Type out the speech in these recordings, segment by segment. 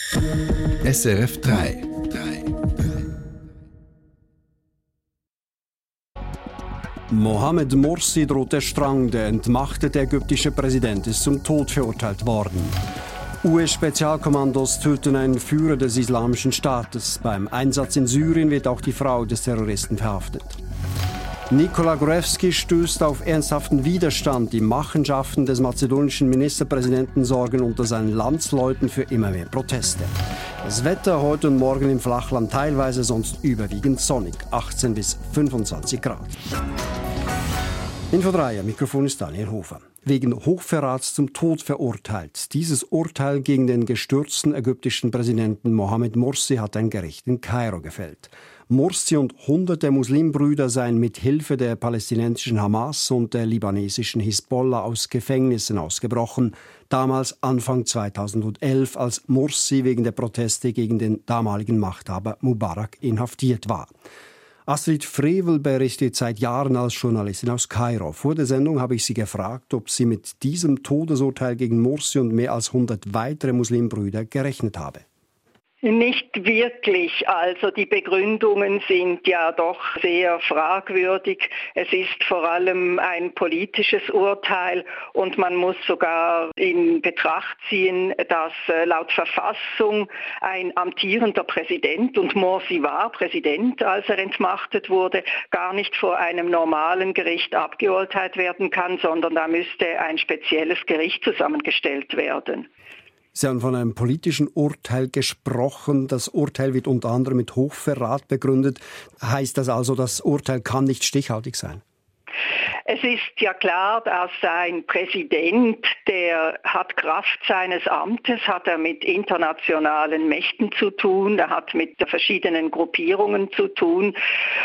SRF 3. Mohamed Morsi droht der Strang. Der entmachtete ägyptische Präsident ist zum Tod verurteilt worden. US-Spezialkommandos töten einen Führer des Islamischen Staates. Beim Einsatz in Syrien wird auch die Frau des Terroristen verhaftet. Nikola Gruevski stößt auf ernsthaften Widerstand. Die Machenschaften des mazedonischen Ministerpräsidenten sorgen unter seinen Landsleuten für immer mehr Proteste. Das Wetter heute und morgen im Flachland teilweise, sonst überwiegend sonnig, 18 bis 25 Grad. Info 3, am Mikrofon ist Daniel Hofer. Wegen Hochverrats zum Tod verurteilt. Dieses Urteil gegen den gestürzten ägyptischen Präsidenten Mohamed Morsi hat ein Gericht in Kairo gefällt. Morsi und hunderte Muslimbrüder seien mit Hilfe der palästinensischen Hamas und der libanesischen Hisbollah aus Gefängnissen ausgebrochen. Damals Anfang 2011, als Morsi wegen der Proteste gegen den damaligen Machthaber Mubarak inhaftiert war. Astrid Frevel berichtet seit Jahren als Journalistin aus Kairo. Vor der Sendung habe ich sie gefragt, ob sie mit diesem Todesurteil gegen Morsi und mehr als 100 weitere Muslimbrüder gerechnet habe. Nicht wirklich. Also die Begründungen sind ja doch sehr fragwürdig. Es ist vor allem ein politisches Urteil und man muss sogar in Betracht ziehen, dass laut Verfassung ein amtierender Präsident, und Morsi war Präsident, als er entmachtet wurde, gar nicht vor einem normalen Gericht abgeurteilt werden kann, sondern da müsste ein spezielles Gericht zusammengestellt werden. Sie haben von einem politischen Urteil gesprochen. Das Urteil wird unter anderem mit Hochverrat begründet. Heißt das also, das Urteil kann nicht stichhaltig sein? Es ist ja klar, dass ein Präsident, der hat Kraft seines Amtes, hat er mit internationalen Mächten zu tun, er hat mit verschiedenen Gruppierungen zu tun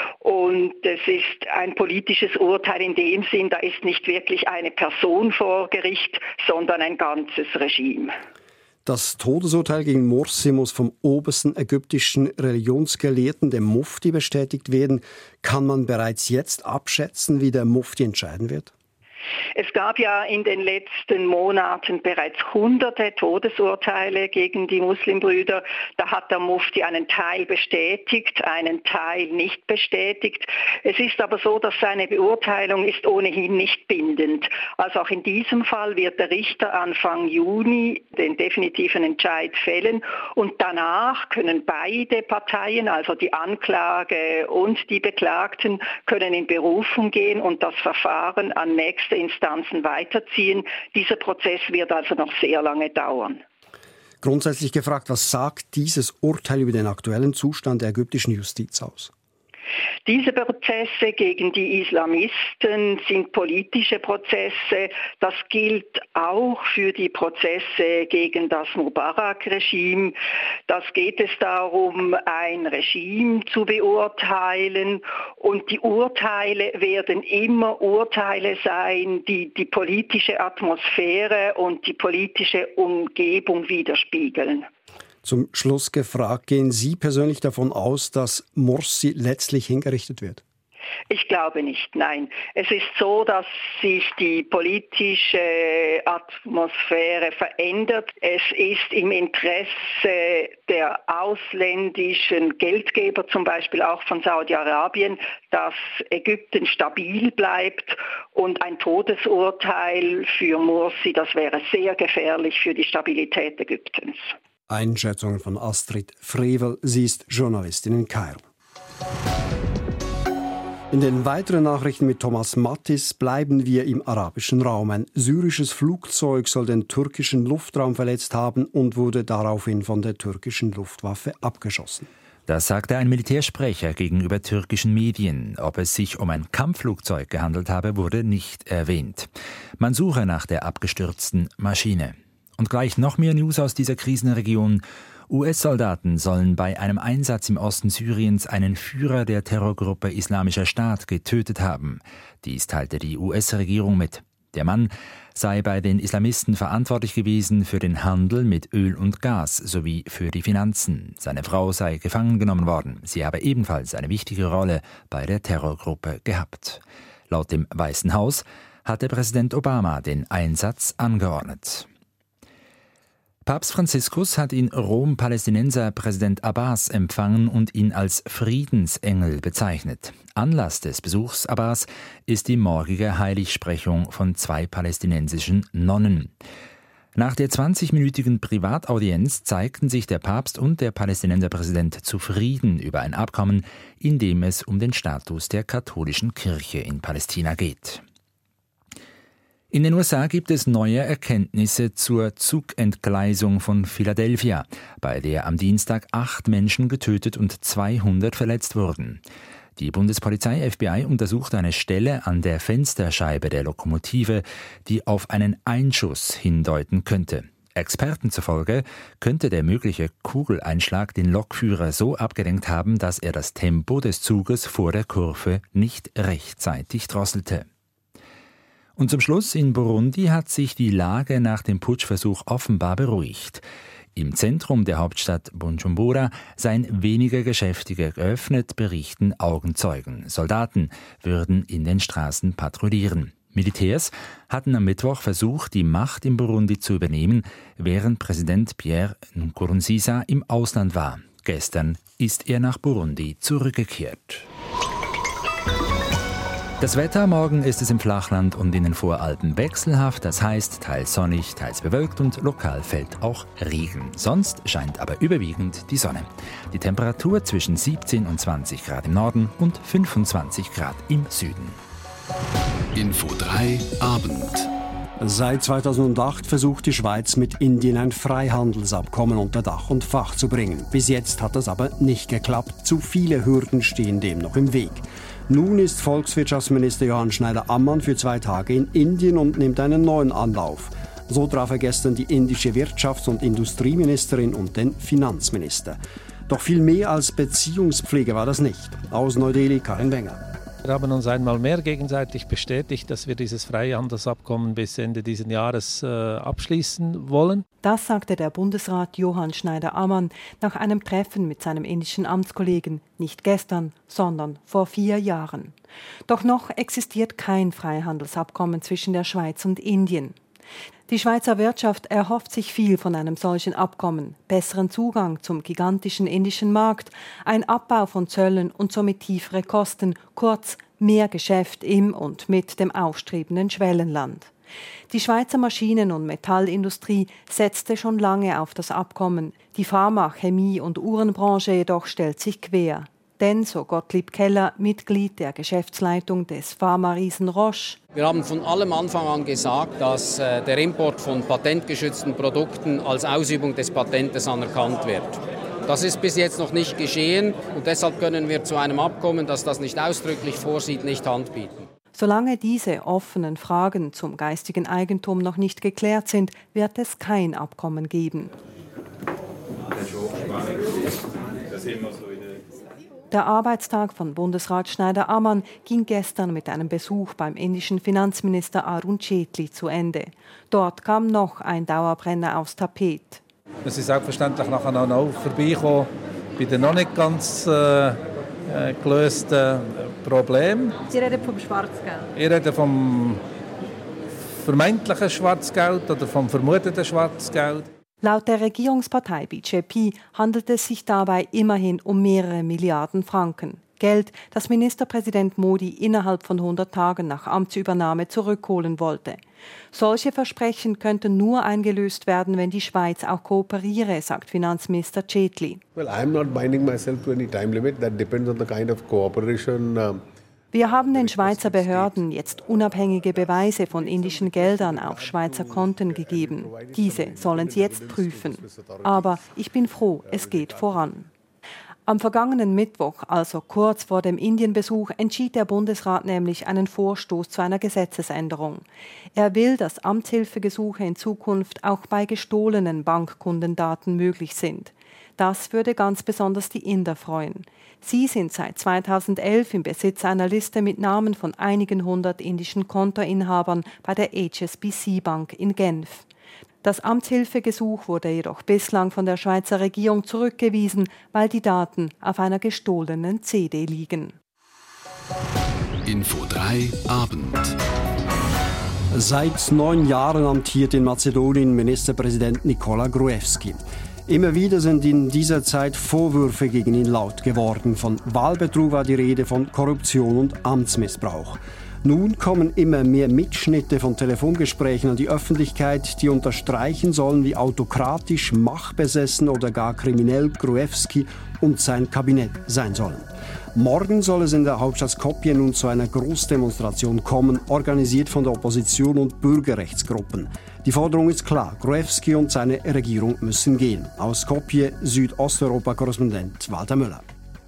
und es ist ein politisches Urteil in dem Sinn, da ist nicht wirklich eine Person vor Gericht, sondern ein ganzes Regime. Das Todesurteil gegen Morsi muss vom obersten ägyptischen Religionsgelehrten, dem Mufti, bestätigt werden. Kann man bereits jetzt abschätzen, wie der Mufti entscheiden wird? Es gab ja in den letzten Monaten bereits hunderte Todesurteile gegen die Muslimbrüder. Da hat der Mufti einen Teil bestätigt, einen Teil nicht bestätigt. Es ist aber so, dass seine Beurteilung ist ohnehin nicht bindend. Also auch in diesem Fall wird der Richter Anfang Juni den definitiven Entscheid fällen und danach können beide Parteien, also die Anklage und die Beklagten, können in Berufung gehen und das Verfahren an nächste Instanzen weiterziehen. Dieser Prozess wird also noch sehr lange dauern. Grundsätzlich gefragt, was sagt dieses Urteil über den aktuellen Zustand der ägyptischen Justiz aus? Diese Prozesse gegen die Islamisten sind politische Prozesse. Das gilt auch für die Prozesse gegen das Mubarak-Regime. Da geht es darum, ein Regime zu beurteilen. Und die Urteile werden immer Urteile sein, die die politische Atmosphäre und die politische Umgebung widerspiegeln. Zum Schluss gefragt, gehen Sie persönlich davon aus, dass Morsi letztlich hingerichtet wird? Ich glaube nicht, nein. Es ist so, dass sich die politische Atmosphäre verändert. Es ist im Interesse der ausländischen Geldgeber, zum Beispiel auch von Saudi-Arabien, dass Ägypten stabil bleibt und ein Todesurteil für Morsi, das wäre sehr gefährlich für die Stabilität Ägyptens. Einschätzungen von Astrid Frevel. Sie ist Journalistin in Kairo. In den weiteren Nachrichten mit Thomas Mattis bleiben wir im arabischen Raum. Ein syrisches Flugzeug soll den türkischen Luftraum verletzt haben und wurde daraufhin von der türkischen Luftwaffe abgeschossen. Das sagte ein Militärsprecher gegenüber türkischen Medien. Ob es sich um ein Kampfflugzeug gehandelt habe, wurde nicht erwähnt. Man suche nach der abgestürzten Maschine. Und gleich noch mehr News aus dieser Krisenregion. US-Soldaten sollen bei einem Einsatz im Osten Syriens einen Führer der Terrorgruppe Islamischer Staat getötet haben. Dies teilte die US-Regierung mit. Der Mann sei bei den Islamisten verantwortlich gewesen für den Handel mit Öl und Gas sowie für die Finanzen. Seine Frau sei gefangen genommen worden. Sie habe ebenfalls eine wichtige Rolle bei der Terrorgruppe gehabt. Laut dem Weißen Haus hatte Präsident Obama den Einsatz angeordnet. Papst Franziskus hat in Rom Palästinenser Präsident Abbas empfangen und ihn als Friedensengel bezeichnet. Anlass des Besuchs Abbas ist die morgige Heiligsprechung von 2 palästinensischen Nonnen. Nach der 20-minütigen Privataudienz zeigten sich der Papst und der Palästinenserpräsident zufrieden über ein Abkommen, in dem es um den Status der katholischen Kirche in Palästina geht. In den USA gibt es neue Erkenntnisse zur Zugentgleisung von Philadelphia, bei der am Dienstag 8 Menschen getötet und 200 verletzt wurden. Die Bundespolizei FBI untersucht eine Stelle an der Fensterscheibe der Lokomotive, die auf einen Einschuss hindeuten könnte. Experten zufolge könnte der mögliche Kugeleinschlag den Lokführer so abgelenkt haben, dass er das Tempo des Zuges vor der Kurve nicht rechtzeitig drosselte. Und zum Schluss, in Burundi hat sich die Lage nach dem Putschversuch offenbar beruhigt. Im Zentrum der Hauptstadt Bujumbura seien weniger Geschäfte geöffnet, berichten Augenzeugen. Soldaten würden in den Straßen patrouillieren. Militärs hatten am Mittwoch versucht, die Macht in Burundi zu übernehmen, während Präsident Pierre Nkurunziza im Ausland war. Gestern ist er nach Burundi zurückgekehrt. Das Wetter: Morgen ist es im Flachland und in den Voralpen wechselhaft, das heißt teils sonnig, teils bewölkt und lokal fällt auch Regen. Sonst scheint aber überwiegend die Sonne. Die Temperatur zwischen 17 und 20 Grad im Norden und 25 Grad im Süden. Info 3 Abend. Seit 2008 versucht die Schweiz mit Indien ein Freihandelsabkommen unter Dach und Fach zu bringen. Bis jetzt hat das aber nicht geklappt. Zu viele Hürden stehen dem noch im Weg. Nun ist Volkswirtschaftsminister Johann Schneider-Ammann für 2 Tage in Indien und nimmt einen neuen Anlauf. So traf er gestern die indische Wirtschafts- und Industrieministerin und den Finanzminister. Doch viel mehr als Beziehungspflege war das nicht. Aus Neu-Delhi, Karin Wenger. Wir haben uns einmal mehr gegenseitig bestätigt, dass wir dieses Freihandelsabkommen bis Ende dieses Jahres abschließen wollen. Das sagte der Bundesrat Johann Schneider-Ammann nach einem Treffen mit seinem indischen Amtskollegen, nicht gestern, sondern vor 4 Jahren. Doch noch existiert kein Freihandelsabkommen zwischen der Schweiz und Indien. Die Schweizer Wirtschaft erhofft sich viel von einem solchen Abkommen: besseren Zugang zum gigantischen indischen Markt, ein Abbau von Zöllen und somit tiefere Kosten, kurz mehr Geschäft im und mit dem aufstrebenden Schwellenland. Die Schweizer Maschinen- und Metallindustrie setzte schon lange auf das Abkommen. Die Pharma-, Chemie- und Uhrenbranche jedoch stellt sich quer. Denn, so Gottlieb Keller, Mitglied der Geschäftsleitung des Pharma-Riesen Roche: Wir haben von allem Anfang an gesagt, dass der Import von patentgeschützten Produkten als Ausübung des Patentes anerkannt wird. Das ist bis jetzt noch nicht geschehen und deshalb können wir zu einem Abkommen, das das nicht ausdrücklich vorsieht, nicht Hand bieten. Solange diese offenen Fragen zum geistigen Eigentum noch nicht geklärt sind, wird es kein Abkommen geben. Der Arbeitstag von Bundesrat Schneider-Ammann ging gestern mit einem Besuch beim indischen Finanzminister Arun Jaitley zu Ende. Dort kam noch ein Dauerbrenner aufs Tapet. Es ist selbstverständlich nachher noch vorbeigekommen bei den noch nicht ganz gelösten Problemen. Sie reden vom Schwarzgeld? Ich rede vom vermeintlichen Schwarzgeld oder vom vermuteten Schwarzgeld. Laut der Regierungspartei BJP handelt es sich dabei immerhin um mehrere Milliarden Franken. Geld, das Ministerpräsident Modi innerhalb von 100 Tagen nach Amtsübernahme zurückholen wollte. Solche Versprechen könnten nur eingelöst werden, wenn die Schweiz auch kooperiere, sagt Finanzminister Jaitley. Well, I'm not binding myself to any time limit. That depends on the kind of cooperation. Wir haben den Schweizer Behörden jetzt unabhängige Beweise von indischen Geldern auf Schweizer Konten gegeben. Diese sollen sie jetzt prüfen. Aber ich bin froh, es geht voran. Am vergangenen Mittwoch, also kurz vor dem Indienbesuch, entschied der Bundesrat nämlich einen Vorstoß zu einer Gesetzesänderung. Er will, dass Amtshilfegesuche in Zukunft auch bei gestohlenen Bankkundendaten möglich sind. Das würde ganz besonders die Inder freuen. Sie sind seit 2011 im Besitz einer Liste mit Namen von einigen 100 indischen Kontoinhabern bei der HSBC-Bank in Genf. Das Amtshilfegesuch wurde jedoch bislang von der Schweizer Regierung zurückgewiesen, weil die Daten auf einer gestohlenen CD liegen. Info 3 Abend. Seit 9 Jahren amtiert in Mazedonien Ministerpräsident Nikola Gruevski. Immer wieder sind in dieser Zeit Vorwürfe gegen ihn laut geworden. Von Wahlbetrug war die Rede, von Korruption und Amtsmissbrauch. Nun kommen immer mehr Mitschnitte von Telefongesprächen an die Öffentlichkeit, die unterstreichen sollen, wie autokratisch, machtbesessen oder gar kriminell Gruevski und sein Kabinett sein sollen. Morgen soll es in der Hauptstadt Skopje nun zu einer Großdemonstration kommen, organisiert von der Opposition und Bürgerrechtsgruppen. Die Forderung ist klar, Gruevski und seine Regierung müssen gehen. Aus Skopje, Südosteuropa-Korrespondent Walter Müller.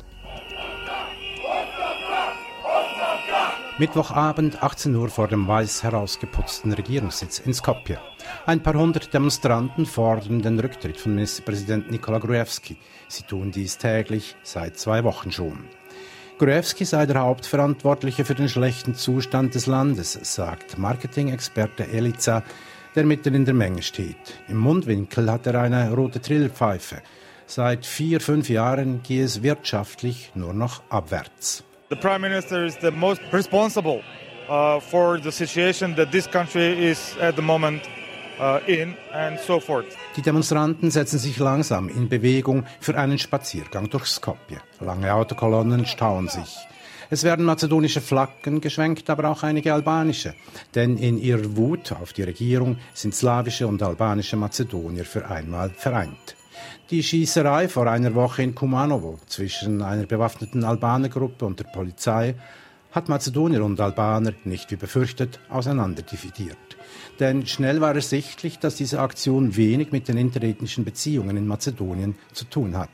Mittwochabend, 18 Uhr vor dem weiß herausgeputzten Regierungssitz in Skopje. Ein paar hundert Demonstranten fordern den Rücktritt von Ministerpräsident Nikola Gruevski. Sie tun dies täglich, seit 2 Wochen schon. Gruevski sei der Hauptverantwortliche für den schlechten Zustand des Landes, sagt Marketing-Experte Eliza, der mitten in der Menge steht. Im Mundwinkel hat er eine rote Trillerpfeife. Seit 4-5 Jahren gehe es wirtschaftlich nur noch abwärts. The Prime Minister is the most responsible for the situation that this country is at the moment in and so forth. Die Demonstranten setzen sich langsam in Bewegung für einen Spaziergang durch Skopje. Lange Autokolonnen stauen sich. Es werden mazedonische Flaggen geschwenkt, aber auch einige albanische. Denn in ihrer Wut auf die Regierung sind slawische und albanische Mazedonier für einmal vereint. Die Schießerei vor einer Woche in Kumanovo zwischen einer bewaffneten Albanergruppe und der Polizei hat Mazedonier und Albaner nicht wie befürchtet auseinanderdividiert. Denn schnell war ersichtlich, dass diese Aktion wenig mit den interethnischen Beziehungen in Mazedonien zu tun hat.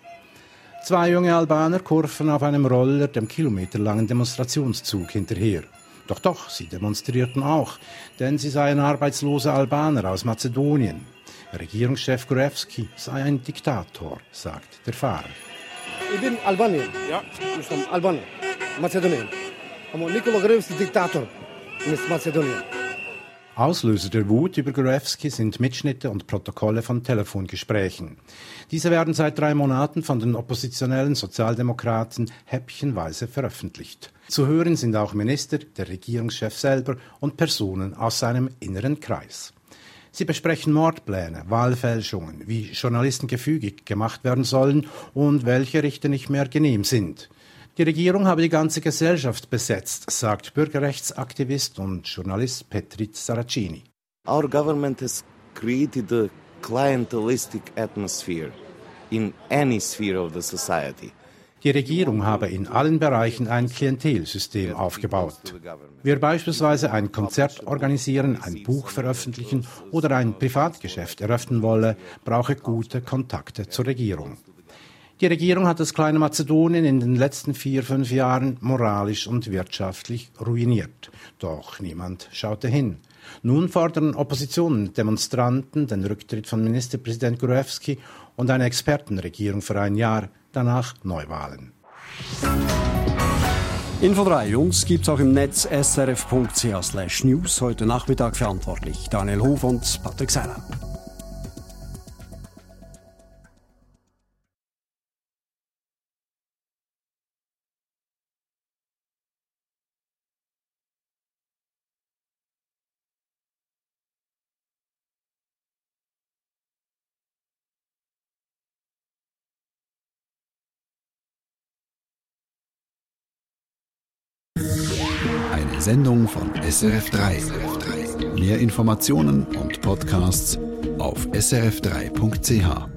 2 junge Albaner kurven auf einem Roller dem kilometerlangen Demonstrationszug hinterher. Doch, sie demonstrierten auch, denn sie seien arbeitslose Albaner aus Mazedonien. Regierungschef Gruevski sei ein Diktator, sagt der Fahrer. Ich bin Albanien. Ja. Ich bin Albanien, Mazedonien. Aber Nikola Gruevski ist Diktator in Mazedonien. Auslöser der Wut über Gruevski sind Mitschnitte und Protokolle von Telefongesprächen. Diese werden seit 3 Monaten von den oppositionellen Sozialdemokraten häppchenweise veröffentlicht. Zu hören sind auch Minister, der Regierungschef selber und Personen aus seinem inneren Kreis. Sie besprechen Mordpläne, Wahlfälschungen, wie Journalisten gefügig gemacht werden sollen und welche Richter nicht mehr genehm sind. Die Regierung habe die ganze Gesellschaft besetzt, sagt Bürgerrechtsaktivist und Journalist Petrit Saracini. Our government has created a clientelistic atmosphere in any sphere of the society. Die Regierung habe in allen Bereichen ein Klientelsystem aufgebaut. Wer beispielsweise ein Konzert organisieren, ein Buch veröffentlichen oder ein Privatgeschäft eröffnen wolle, brauche gute Kontakte zur Regierung. Die Regierung hat das kleine Mazedonien in den letzten 4-5 Jahren moralisch und wirtschaftlich ruiniert. Doch niemand schaute hin. Nun fordern Opposition und Demonstranten den Rücktritt von Ministerpräsident Gruevski und eine Expertenregierung für ein Jahr, danach Neuwahlen. Info 3, uns gibt's auch im Netz srf.ch/news. Heute Nachmittag verantwortlich Daniel Hof und Patrick Seiler. Eine Sendung von SRF3. Mehr Informationen und Podcasts auf srf3.ch.